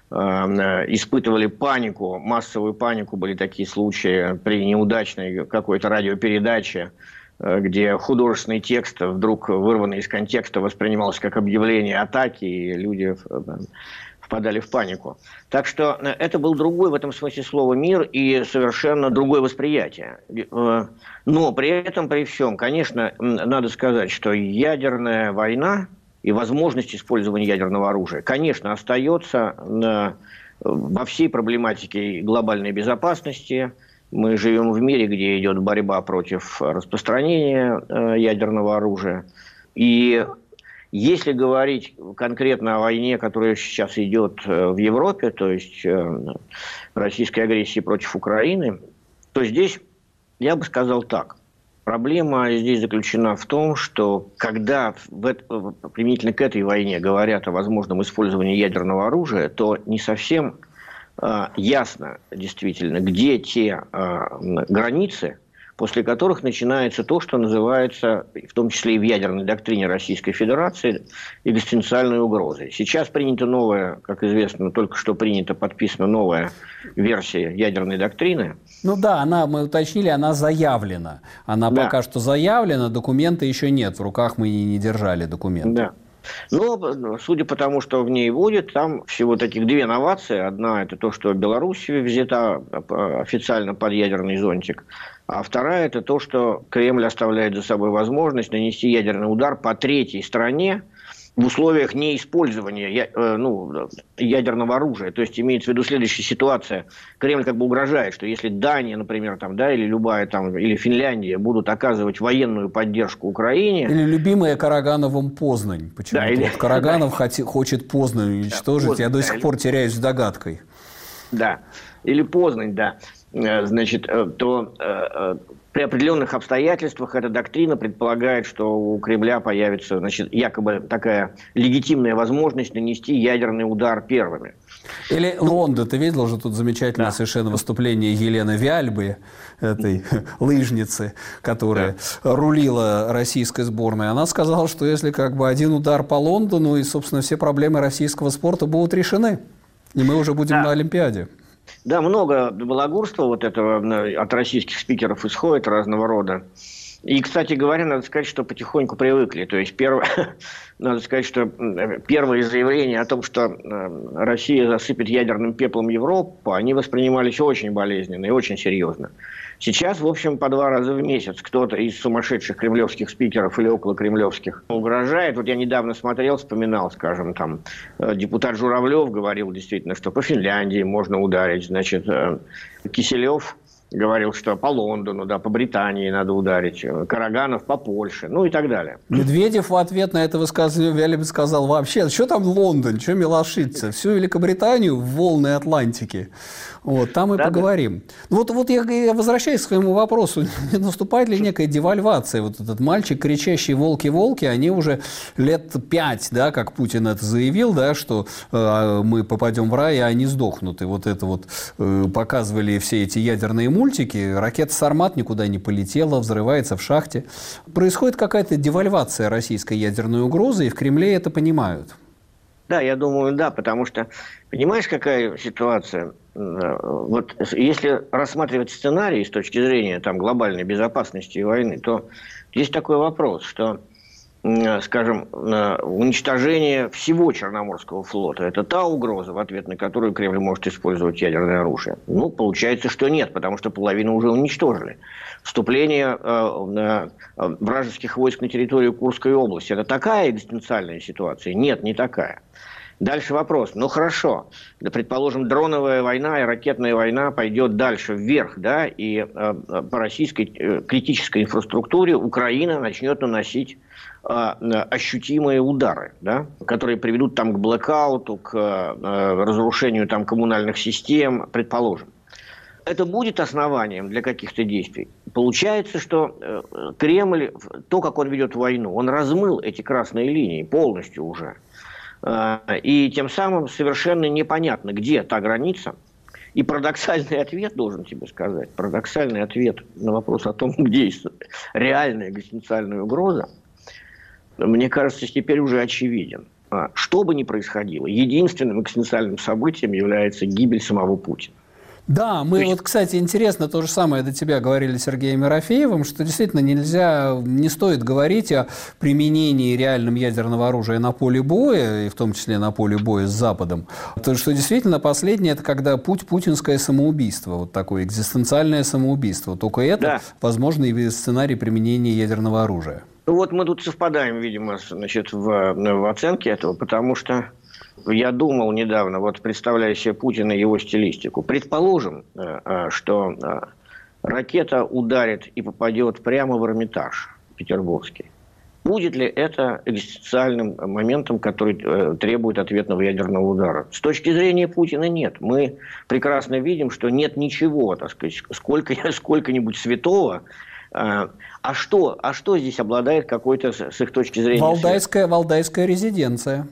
испытывали панику, массовую панику. Были такие случаи при неудачной какой-то радиопередаче, где художественный текст, вдруг вырванный из контекста, воспринимался как объявление атаки, и люди впадали в панику. Так что это был другой в этом смысле слова мир и совершенно другое восприятие. Но при этом, при всем, конечно, надо сказать, что ядерная война и возможность использования ядерного оружия, конечно, остается на, во всей проблематике глобальной безопасности. Мы живем в мире, где идет борьба против распространения э, ядерного оружия. И если говорить конкретно о войне, которая сейчас идет в Европе, то есть э, российской агрессии против Украины, то здесь я бы сказал так. Проблема здесь заключена в том, что когда в, применительно к этой войне говорят о возможном использовании ядерного оружия, то не совсем э, ясно действительно, где те э, границы, после которых начинается то, что называется, в том числе и в ядерной доктрине Российской Федерации, экзистенциальной угрозой. Сейчас принята новая, как известно, только что принята, подписана новая версия ядерной доктрины. Ну да, она, мы уточнили, она заявлена. Она да. пока что заявлена, документа еще нет. В руках мы не держали документы. Да. Но, судя по тому, что в ней будет, там всего таких две новации. Одна – это то, что Беларусь взята официально под ядерный зонтик. А вторая – это то, что Кремль оставляет за собой возможность нанести ядерный удар по третьей стране в условиях неиспользования ну, ядерного оружия. То есть имеется в виду следующая ситуация. Кремль как бы угрожает, что если Дания, например, там, да, или любая там, или Финляндия будут оказывать военную поддержку Украине. Или любимая Карагановым Познань. Почему-то да, или... вот Караганов хочет Познань уничтожить. Да, Познань, Я до сих да, пор или... теряюсь догадкой. Да, или Познань, да. Значит, то при определенных обстоятельствах эта доктрина предполагает, что у Кремля появится, значит, якобы такая легитимная возможность нанести ядерный удар первыми. Или Лонда, ты видел уже тут замечательное да. совершенно выступление Елены Вяльбы, этой лыжницы, которая да. рулила российской сборной. Она сказала, что если как бы один удар по Лондону, и, собственно, все проблемы российского спорта будут решены, и мы уже будем да. на Олимпиаде. Да, много балагурства вот этого от российских спикеров исходит разного рода. И, кстати говоря, надо сказать, что потихоньку привыкли. То есть, первое, надо сказать, что первые заявления о том, что Россия засыпет ядерным пеплом Европу, они воспринимались очень болезненно и очень серьезно. Сейчас, в общем, по два раза в месяц кто-то из сумасшедших кремлевских спикеров или около кремлевских угрожает. Вот я недавно смотрел, вспоминал, скажем, там, депутат Журавлев говорил действительно, что по Финляндии можно ударить. Значит, Киселев говорил, что по Лондону, да, по Британии надо ударить, Караганов по Польше, ну и так далее. Медведев в ответ на это высказывание сказал: вообще, что там Лондон, что мелошиться, всю Великобританию в волны Атлантики. Вот, там и да, поговорим. Да. Вот, вот я, я возвращаюсь к своему вопросу. Не наступает ли некая девальвация? Вот этот мальчик, кричащий «волки-волки», они уже лет пять, да, как Путин это заявил, да, что э, мы попадем в рай, а они сдохнут. И вот это вот э, показывали все эти ядерные мультики. Ракета «Сармат» никуда не полетела, взрывается в шахте. Происходит какая-то девальвация российской ядерной угрозы, и в Кремле это понимают. Да, я думаю, да, потому что, понимаешь, какая ситуация? Вот если рассматривать сценарий с точки зрения там, глобальной безопасности и войны, то есть такой вопрос, что, скажем, уничтожение всего Черноморского флота – это та угроза, в ответ на которую Кремль может использовать ядерное оружие. Ну, получается, что нет, потому что половину уже уничтожили. Вступление э, вражеских войск на территорию Курской области – это такая экзистенциальная ситуация? Нет, не такая. Дальше вопрос. Ну, хорошо. Да, предположим, дроновая война и ракетная война пойдет дальше вверх, да, и э, по российской э, критической инфраструктуре Украина начнет наносить э, ощутимые удары, да, которые приведут там к блэкауту, к э, разрушению там коммунальных систем, предположим. Это будет основанием для каких-то действий. Получается, что э, Кремль, то, как он ведет войну, он размыл эти красные линии полностью уже. И тем самым совершенно непонятно, где та граница. И парадоксальный ответ, должен тебе сказать, парадоксальный ответ на вопрос о том, где есть реальная экзистенциальная угроза, мне кажется, теперь уже очевиден. Что бы ни происходило, единственным экзистенциальным событием является гибель самого Путина. Да, мы есть... вот, кстати, интересно, то же самое до тебя говорили с Сергеем Ерофеевым, что действительно нельзя, не стоит говорить о применении реальным ядерного оружия на поле боя, и в том числе на поле боя с Западом. То, что действительно последнее, это когда путь путинское самоубийство, вот такое экзистенциальное самоубийство. Только это, да, возможно, и сценарий применения ядерного оружия. Ну вот мы тут совпадаем, видимо, значит, в, в оценке этого, потому что я думал недавно, вот представляя себе Путина и его стилистику. Предположим, что ракета ударит и попадет прямо в Эрмитаж петербургский. Будет ли это экзистенциальным моментом, который требует ответного ядерного удара? С точки зрения Путина нет. Мы прекрасно видим, что нет ничего, так сказать, сколько, сколько-нибудь святого. А что, а что здесь обладает какой-то, с их точки зрения... Валдайская, Валдайская резиденция.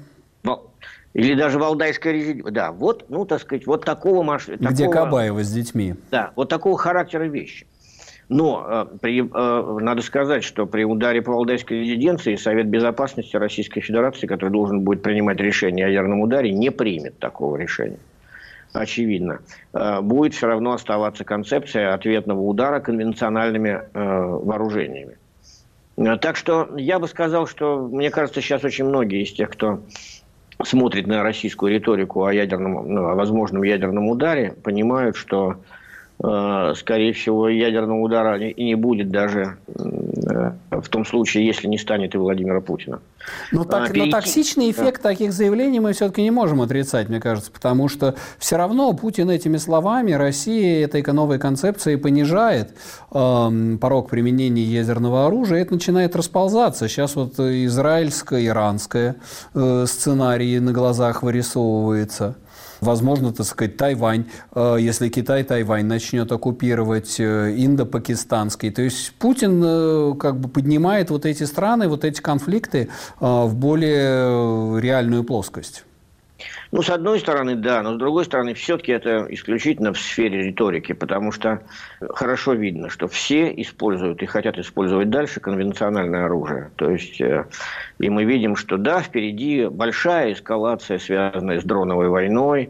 Или даже Валдайская резиденция. Да, вот, ну, так сказать, вот такого масштаба. Где такого, Кабаева с детьми. Да, вот такого характера вещи. Но э, при, э, надо сказать, что при ударе по Валдайской резиденции Совет Безопасности Российской Федерации, который должен будет принимать решение о ядерном ударе, не примет такого решения. Очевидно. Э, будет все равно оставаться концепция ответного удара конвенциональными э, вооружениями. Э, так что я бы сказал, что, мне кажется, сейчас очень многие из тех, кто смотрит на российскую риторику о ядерном, ну, о возможном ядерном ударе, понимают, что, э, скорее всего, ядерного удара и не будет даже э, в том случае, если не станет и Владимира Путина. Но, так, а, перейти... но токсичный эффект да. таких заявлений мы все-таки не можем отрицать, мне кажется, потому что все равно Путин этими словами Россия этой новой концепцией понижает э, порог применения ядерного оружия, и это начинает расползаться. Сейчас вот израильско-иранское э, сценарий на глазах вырисовывается. Возможно, так сказать, Тайвань, если Китай Тайвань начнет оккупировать, индо-пакистанский. То есть Путин как бы поднимает вот эти страны, вот эти конфликты в более реальную плоскость. Ну, с одной стороны, да, но с другой стороны, все-таки это исключительно в сфере риторики, потому что хорошо видно, что все используют и хотят использовать дальше конвенциональное оружие. То есть, и мы видим, что да, впереди большая эскалация, связанная с дроновой войной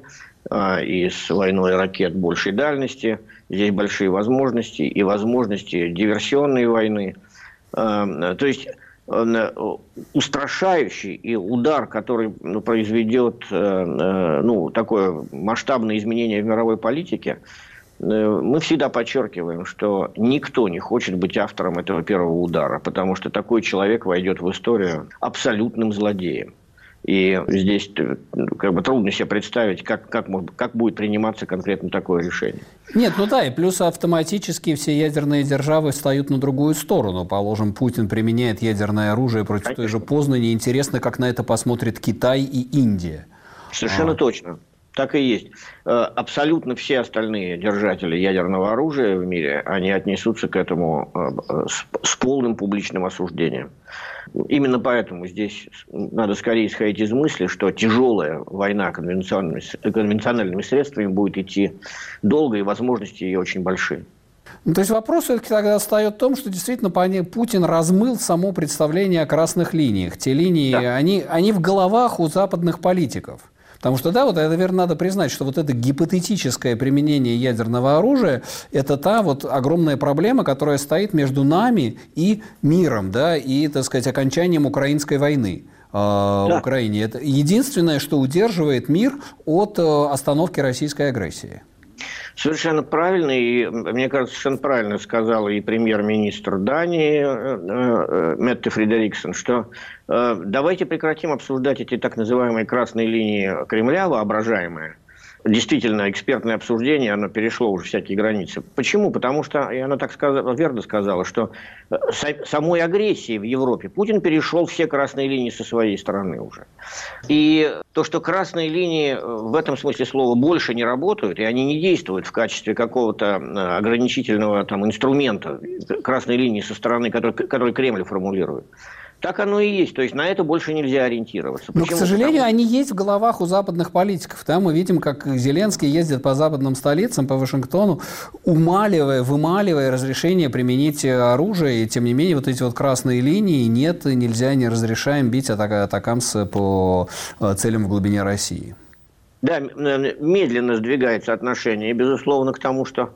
и с войной ракет большей дальности. Здесь большие возможности и возможности диверсионной войны. То есть... устрашающий и удар, который ну, произведет э, ну, такое масштабное изменение в мировой политике, э, мы всегда подчеркиваем, что никто не хочет быть автором этого первого удара, потому что такой человек войдет в историю абсолютным злодеем. И здесь как бы трудно себе представить, как, как, как будет приниматься конкретно такое решение. Нет, ну да, и плюс автоматически все ядерные державы встают на другую сторону. Положим, Путин применяет ядерное оружие против Конечно. той же Познани. Интересно, как на это посмотрят Китай и Индия. Совершенно а. точно. Так и есть. Абсолютно все остальные держатели ядерного оружия в мире, они отнесутся к этому с полным публичным осуждением. Именно поэтому здесь надо скорее исходить из мысли, что тяжелая война конвенциональными, конвенциональными средствами будет идти долго, и возможности ее очень большие. Ну, то есть вопрос все-таки тогда встает в том, что действительно Путин размыл само представление о красных линиях. Те линии, да. они, они в головах у западных политиков. Потому что, да, вот, наверное, надо признать, что вот это гипотетическое применение ядерного оружия – это та вот огромная проблема, которая стоит между нами и миром, да, и, так сказать, окончанием украинской войны э, да. в Украине. Это единственное, что удерживает мир от э, остановки российской агрессии. Совершенно правильно, и, мне кажется, совершенно правильно сказал и премьер-министр Дании Метте Фредериксен, что э, давайте прекратим обсуждать эти так называемые красные линии Кремля, воображаемые. Действительно, экспертное обсуждение, оно перешло уже всякие границы. Почему? Потому что, и она так сказала, верно сказала, что самой агрессии в Европе Путин перешел все красные линии со своей стороны уже. И то, что красные линии в этом смысле слова больше не работают, и они не действуют в качестве какого-то ограничительного там, инструмента, красной линии со стороны, который, который Кремль формулирует. Так оно и есть. То есть на это больше нельзя ориентироваться. Но, Почему? к сожалению, Потому... они есть в головах у западных политиков. Там мы видим, как Зеленский ездит по западным столицам, по Вашингтону, умаливая, вымаливая разрешение применить оружие. И, тем не менее, вот эти вот красные линии нет, нельзя, не разрешаем бить атакамс по целям в глубине России. Да, медленно сдвигается отношение. И, безусловно, к тому, что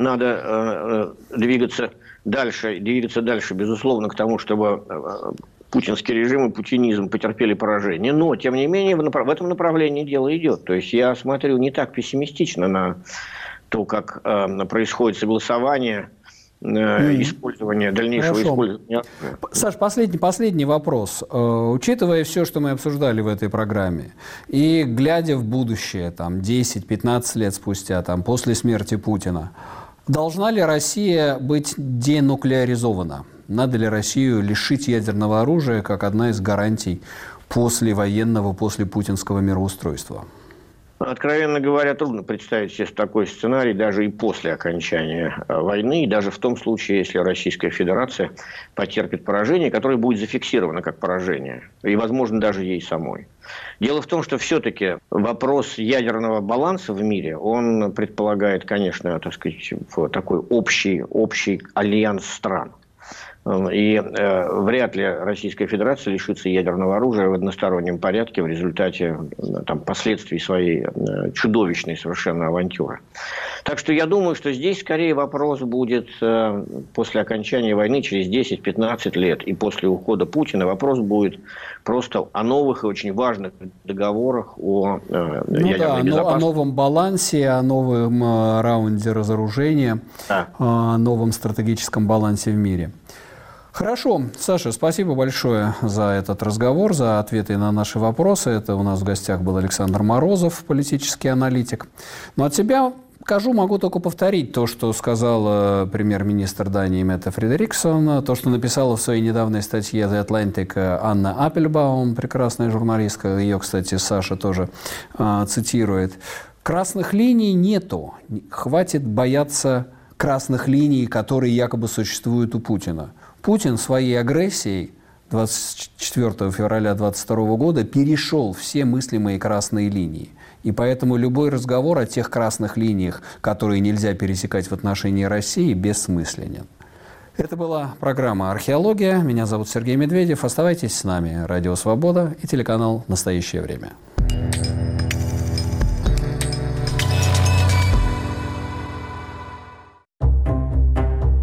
надо э, двигаться дальше, двигаться дальше, безусловно, к тому, чтобы э, путинский режим и путинизм потерпели поражение. Но, тем не менее, в, направ... в этом направлении дело идет. То есть я смотрю не так пессимистично на то, как э, происходит согласование, э, mm. использование, дальнейшего Хорошо. использования. Саш, последний, последний вопрос. Э, учитывая все, что мы обсуждали в этой программе, и глядя в будущее, там, десять-пятнадцать лет спустя, там, после смерти Путина, должна ли Россия быть денуклеаризована? Надо ли Россию лишить ядерного оружия как одна из гарантий послевоенного, послепутинского мироустройства? Откровенно говоря, трудно представить себе такой сценарий даже и после окончания войны, и даже в том случае, если Российская Федерация потерпит поражение, которое будет зафиксировано как поражение, и, возможно, даже ей самой. Дело в том, что все-таки вопрос ядерного баланса в мире, он предполагает, конечно, так сказать, такой общий, общий альянс стран. И э, вряд ли Российская Федерация лишится ядерного оружия в одностороннем порядке в результате там, последствий своей э, чудовищной совершенно авантюры. Так что я думаю, что здесь скорее вопрос будет э, после окончания войны, через десять-пятнадцать лет, и после ухода Путина, вопрос будет просто о новых и очень важных договорах о э, ну ядерной да, безопасности. О новом балансе, о новом э, раунде разоружения, да. О новом стратегическом балансе в мире. Хорошо. Саша, спасибо большое за этот разговор, за ответы на наши вопросы. Это у нас в гостях был Александр Морозов, политический аналитик. Но от себя скажу, могу только повторить то, что сказал премьер-министр Дании Метте Фредериксен, то, что написала в своей недавней статье The Atlantic Анна Аппельбаум, прекрасная журналистка. Ее, кстати, Саша тоже а, цитирует. Красных линий нету. Хватит бояться красных линий, которые якобы существуют у Путина. Путин своей агрессией двадцать четвёртого февраля две тысячи двадцать второго года перешел все мыслимые красные линии. И поэтому любой разговор о тех красных линиях, которые нельзя пересекать в отношении России, бессмысленен. Это была программа «Археология». Меня зовут Сергей Медведев. Оставайтесь с нами. Радио «Свобода» и телеканал «Настоящее время».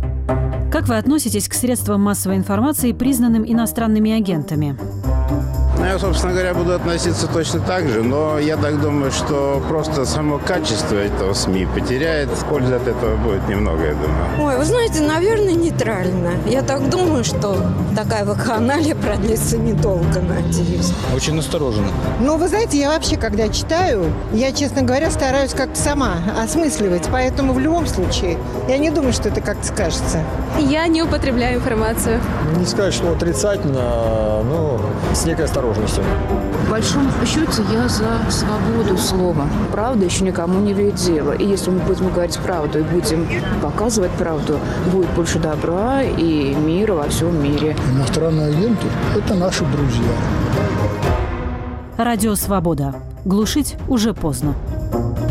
Как вы относитесь к средствам массовой информации, признанным иностранными агентами? Я, собственно говоря, буду относиться точно так же, но я так думаю, что просто само качество этого СМИ потеряет. Пользы от этого будет немного, я думаю. Ой, вы знаете, наверное, нейтрально. Я так думаю, что такая вакханалия продлится недолго, надеюсь. Очень настороженно. Ну, вы знаете, я вообще, когда читаю, я, честно говоря, стараюсь как-то сама осмысливать. Поэтому в любом случае, я не думаю, что это как-то скажется. Я не употребляю информацию. Не сказать, что отрицательно, но с некой осторожностью. В большом счете я за свободу слова. Правда еще никому не вредила. И если мы будем говорить правду и будем показывать правду, будет больше добра и мира во всем мире. Иностранные агенты – это наши друзья. Радио «Свобода». Глушить уже поздно.